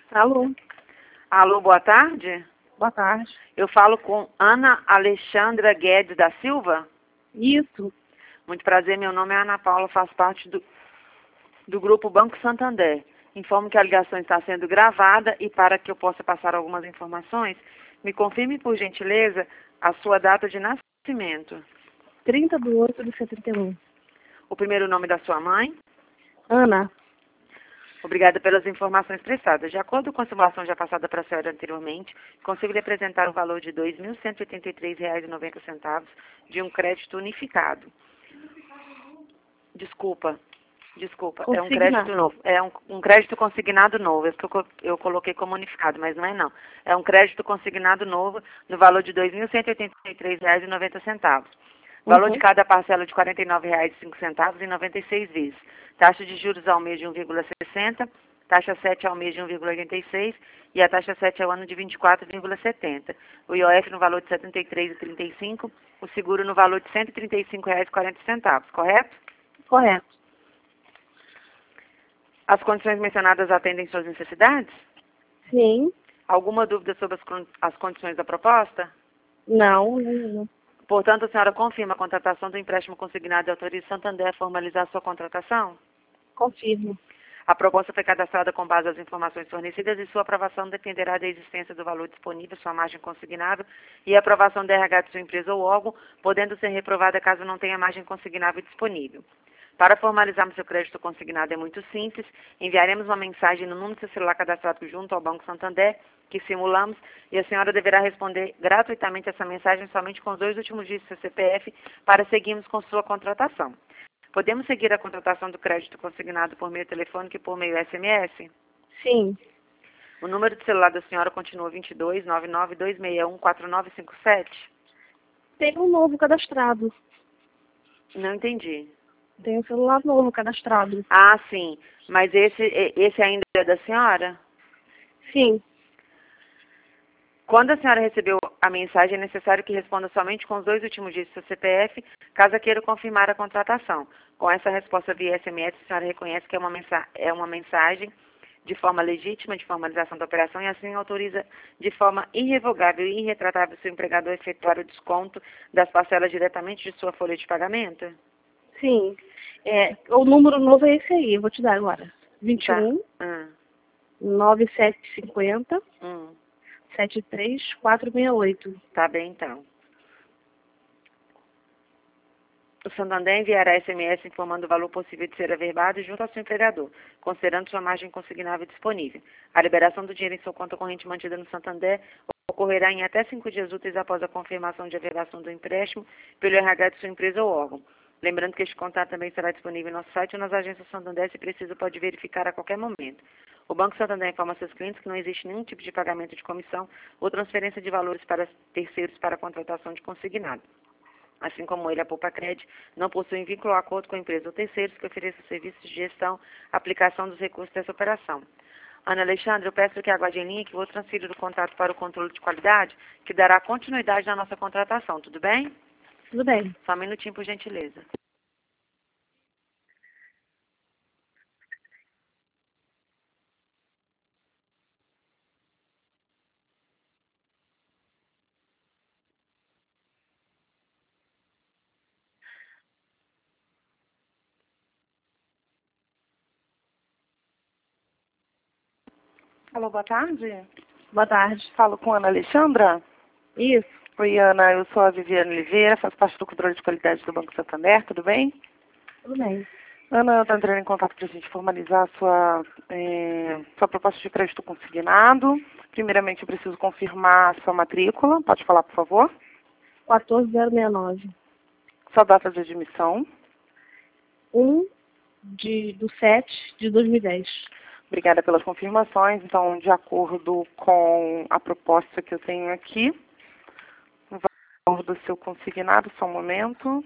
Alô, Alô, boa tarde. boa tarde. Eu falo com Ana Alexandra Guedes da Silva. Isso, Muito prazer, meu nome é Ana Paula, faço parte do Grupo Banco Santander. Informo que a ligação está sendo gravada e para que eu possa passar algumas informações, me confirme, por gentileza, a sua data de nascimento. 30/8/71. O primeiro nome da sua mãe. Ana, Obrigada pelas informações prestadas. De acordo com a simulação já passada para a senhora anteriormente, consigo lhe apresentar o valor de R$ 2.183,90 de um crédito unificado. Desculpa, é um crédito consignado. novo. É um crédito consignado novo. É porque eu coloquei como unificado, mas não é não. É um crédito consignado novo no valor de R$ 2.183,90. Valor de cada parcela de R$ 49,05 em 96 vezes. Taxa de juros ao mês de 1,60, taxa 7 ao mês de 1,86 e a taxa 7 ao ano de 24,70. O IOF no valor de R$ 73,35, o seguro no valor de R$ 135,40, correto? Correto. As condições mencionadas atendem suas necessidades? Sim, Alguma dúvida sobre as condições da proposta? não. Portanto, a senhora confirma a contratação do empréstimo consignado e autoriza o Santander a formalizar a sua contratação? Confirmo. A proposta foi cadastrada com base nas informações fornecidas e sua aprovação dependerá da existência do valor disponível, sua margem consignável e a aprovação da RH de sua empresa ou órgão, podendo ser reprovada caso não tenha margem consignável disponível. Para formalizarmos seu crédito consignado é muito simples. Enviaremos uma mensagem no número do seu celular cadastrado junto ao Banco Santander, que simulamos, e a senhora deverá responder gratuitamente essa mensagem somente com os 2 últimos dígitos do seu CPF para seguirmos com sua contratação. Podemos seguir a contratação do crédito consignado por meio telefônico e por meio SMS? Sim, O número de celular da senhora continua 22 99 261 4957? tem um novo cadastrado. Não entendi. Tem um celular novo cadastrado. Ah, sim. Mas esse ainda é da senhora? Sim, Quando a senhora recebeu a mensagem, é necessário que responda somente com os 2 últimos dígitos do seu CPF, caso queira confirmar a contratação. Com essa resposta via SMS, a senhora reconhece que é uma mensagem de forma legítima de formalização da operação e assim autoriza de forma irrevogável e irretratável seu empregador a efetuar o desconto das parcelas diretamente de sua folha de pagamento? sim. O número novo é esse aí, eu vou te dar agora. Tá. 21 9750 73468. Tá bem, então. O Santander enviará SMS informando o valor possível de ser averbado junto ao seu empregador, considerando sua margem consignável disponível. A liberação do dinheiro em sua conta corrente mantida no Santander ocorrerá em até 5 dias úteis após a confirmação de averbação do empréstimo pelo RH de sua empresa ou órgão. Lembrando que este contato também será disponível em nosso site ou nas agências Santander, se preciso, pode verificar a qualquer momento. O Banco Santander informa a seus clientes que não existe nenhum tipo de pagamento de comissão ou transferência de valores para terceiros para a contratação de consignado. Assim como ele, a Poupa Cred, não possui vínculo ou acordo com a empresa ou terceiros que ofereçam serviços de gestão, aplicação dos recursos dessa operação. Ana Alexandre, eu peço que aguarde em linha que vou transferir o contrato para o controle de qualidade, que dará continuidade na nossa contratação, tudo bem? Tudo bem. Só um minutinho, por gentileza. Alô, boa tarde. Boa tarde. Falo com a Ana Alexandra. Isso, Oi, Ana, eu sou a Viviane Oliveira, faço parte do controle de qualidade do Banco Santander, tudo bem? tudo bem. Ana, eu estou entrando em contato para a gente formalizar a sua proposta de crédito consignado. Primeiramente, eu preciso confirmar a sua matrícula. Pode falar, por favor? 14069. Sua data de admissão. 1/7/2010. Obrigada pelas confirmações. Então, de acordo com a proposta que eu tenho aqui, o valor do seu consignado, só um momento.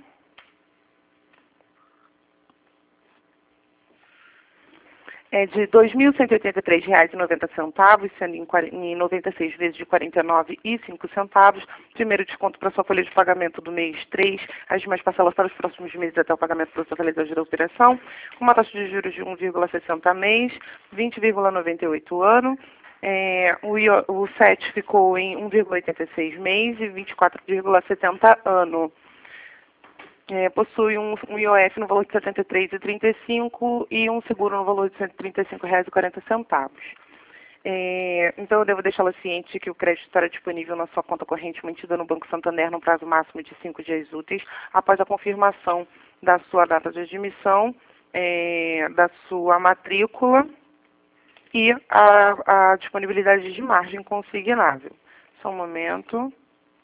É de R$ 2.183,90, sendo em 96 vezes de R$ 49,05. Primeiro desconto para sua folha de pagamento do mês 3, as demais parcelas para os próximos meses até o pagamento da totalidade da operação, com uma taxa de juros de 1,60 mês, 20,98 ano. O SET ficou em 1,86 mês e 24,70 ano. Possui um IOF no valor de R$ 73,35 e um seguro no valor de R$ 135,40. Então, eu devo deixá-la ciente que o crédito estará disponível na sua conta corrente mantida no Banco Santander no prazo máximo de 5 dias úteis, após a confirmação da sua data de admissão, da sua matrícula e a disponibilidade de margem consignável. Só um momento.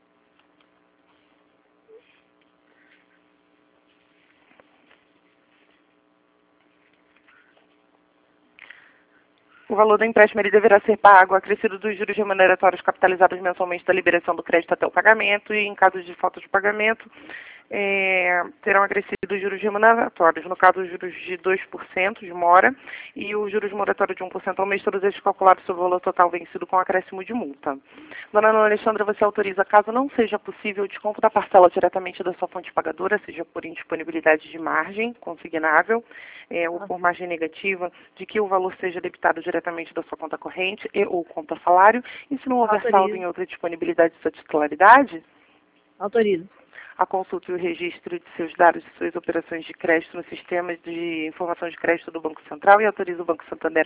O valor do empréstimo ele deverá ser pago acrescido dos juros remuneratórios capitalizados mensalmente da liberação do crédito até o pagamento e, em caso de falta de pagamento, terão acrescido os juros remuneratórios. No caso, os juros de 2% de mora e os juros moratórios de 1% ao mês, todos eles calculados sobre o valor total vencido com acréscimo de multa. Dona Ana Alexandra, você autoriza, caso não seja possível, o desconto da parcela diretamente da sua fonte pagadora, seja por indisponibilidade de margem consignável ou por margem negativa, de que o valor seja debitado diretamente da sua conta corrente e ou conta salário, e se não houver saldo em outra disponibilidade de sua titularidade? Autorizo. A consulta e o registro de seus dados de suas operações de crédito no sistema de informação de crédito do Banco Central e autoriza o Banco Santander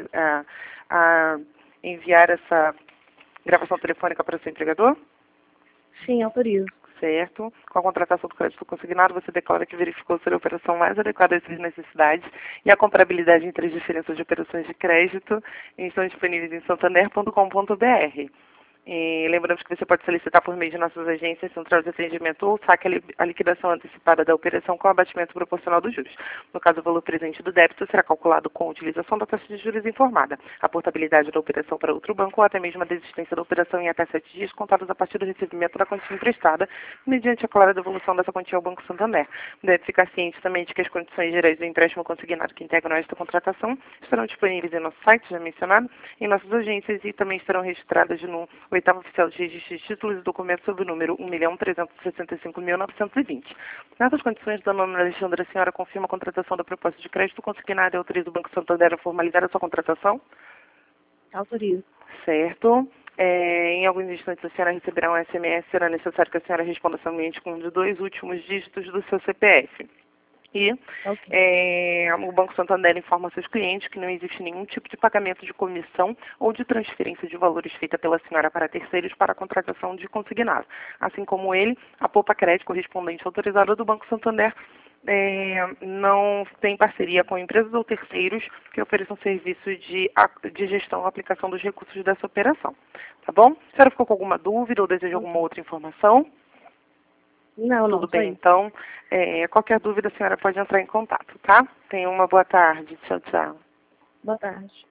a enviar essa gravação telefônica para o seu empregador? Sim, autorizo. Certo. Com a contratação do crédito consignado, você declara que verificou ser a operação mais adequada às suas necessidades e a comparabilidade entre as diferentes de operações de crédito estão disponíveis em santander.com.br. Lembramos que você pode solicitar por meio de nossas agências, central de atendimento ou saque a liquidação antecipada da operação com abatimento proporcional dos juros. No caso, o valor presente do débito será calculado com a utilização da taxa de juros informada, a portabilidade da operação para outro banco ou até mesmo a desistência da operação em até 7 dias, contados a partir do recebimento da quantia emprestada, mediante a clara devolução dessa quantia ao Banco Santander. Deve ficar ciente também de que as condições gerais do empréstimo consignado que integram esta contratação estarão disponíveis em nosso site, já mencionado, em nossas agências e também estarão registradas no 8º Oficial de Registro de Títulos e Documentos sob o número 1.365.920. Nessas condições, Dona Ana Alexandra, a senhora confirma a contratação da proposta de crédito consignada e autoriza o Banco Santander a formalizar a sua contratação? Autorizo. Certo. Em alguns instantes, a senhora receberá um SMS. Será necessário que a senhora responda somente com um dos 2 últimos dígitos do seu CPF. E o Banco Santander informa seus clientes que não existe nenhum tipo de pagamento de comissão ou de transferência de valores feita pela senhora para terceiros para a contratação de consignado. Assim como ele, a Poupa Crédito correspondente autorizada do Banco Santander não tem parceria com empresas ou terceiros que ofereçam serviços de gestão ou aplicação dos recursos dessa operação. Tá bom? A senhora ficou com alguma dúvida ou deseja alguma outra informação? Não, Tudo bem, então, qualquer dúvida a senhora pode entrar em contato, tá? Tenha uma boa tarde. Tchau, tchau. Boa tarde.